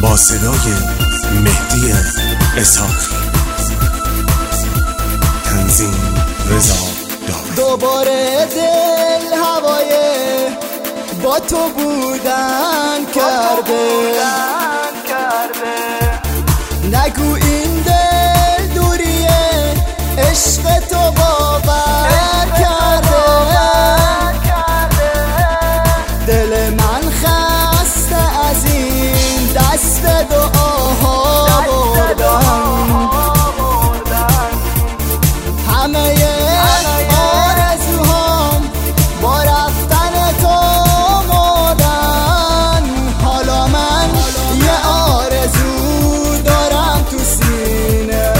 با صدای مهدی اسحاقی، تنظیم رضا داوری. دوباره دل هوای با تو بودن کرده، نگو این دل دوریه عشق تو باور کرده. دل من خسته از این دست دعاها بردن، همه آرزوهام با رفتن تو مردن. حالا من یه آرزو دارم تو سینه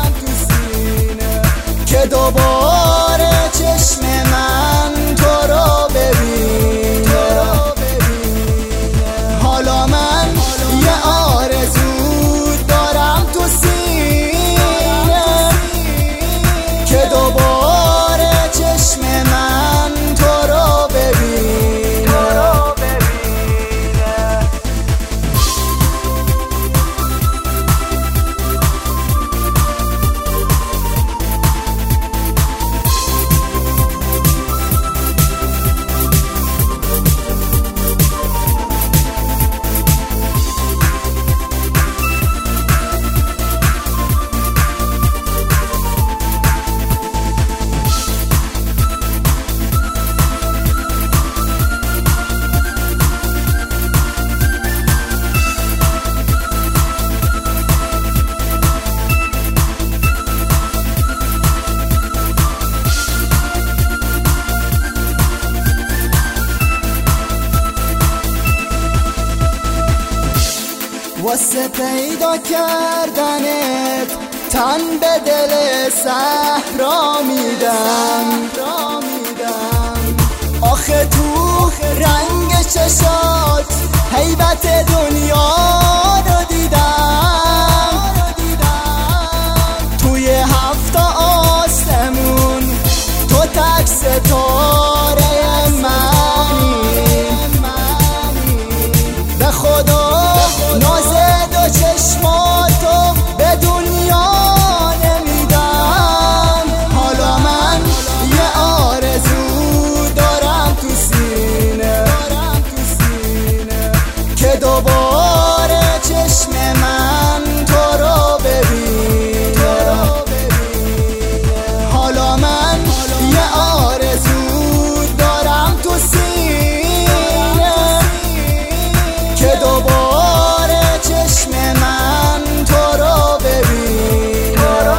که دوباره چشم من تو رو ببینه. حالا من یه آرزو دارم تو سینه که دوباره چشم من تو رو ببینه. واسه پیدا کردنت تن به دل صحرا میدم. آخه تو رنگ چشات هیبت دنیا رو دیدم. توی هفت آسمون تو تک ستاره منی. به خدا نازد و چشماتو به دنیا نمیدم. حالا من یه آرزو دارم تو سینه که دوباره چشم من تو رو ببینه. حالا من یه آرزو دارم تو سینه که دوباره چشم من تو رو ببینه.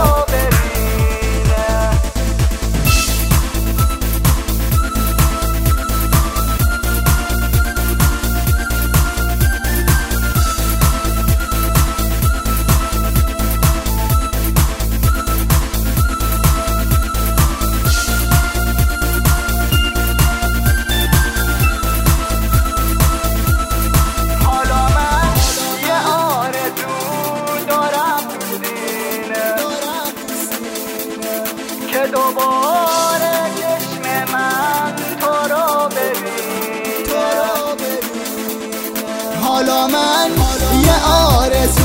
که دوباره چشم من تو رو ببینه. حالا من یه آرزو